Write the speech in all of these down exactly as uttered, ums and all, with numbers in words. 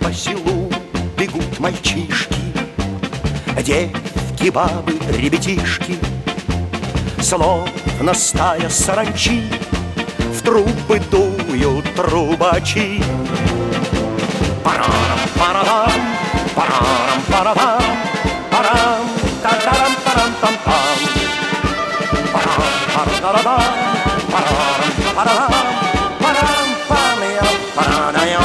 по селу бегут мальчишки, девки, бабы, ребятишки, словно стая саранчи, в трубы дуют трубачи. Парам, парам, парам, парам, парам, тарарам, парам, пам, пам. Парам, парам, парам, парам, парам, пам, парам.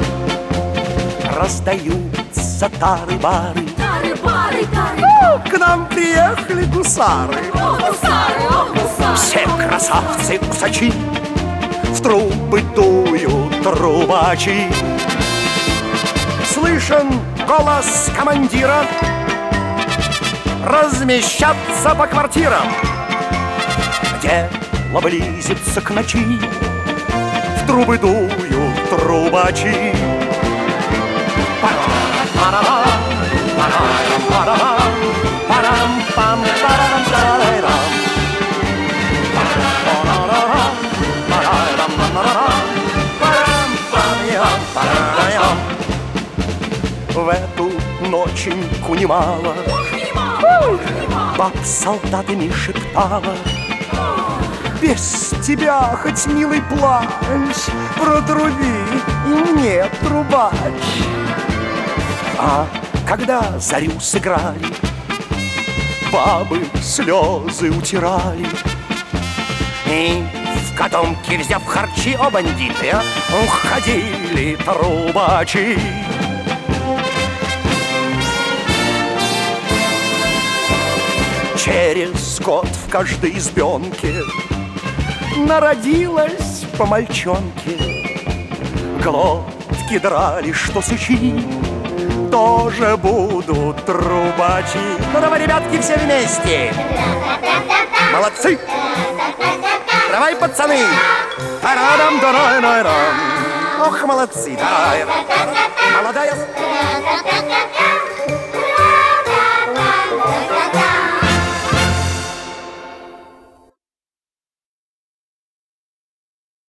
Раздаются тары-бары, Тары-бары, тары. О, к нам приехали гусары. О, гусары, о, гусары. Все красавцы-усачи, в трубы дуют трубачи. Слышен голос командира: размещаться по квартирам. Дело близится к ночи, в трубы дуют трубачи. В эту ноченьку немало баб с солдатами шептала: без тебя хоть, милый, плачь, протруби и мне, трубач. А когда зарю сыграли, бабы слезы утирали. И в котомке, взяв харчи, о, бандиты, а, уходили трубачи. Через год в каждой избенке народилась по мальчонке. Глотки драли, что сычи, тоже будут трубачи. Ну давай, ребятки, все вместе. Молодцы! Давай, пацаны! Ох, молодцы! Молодая...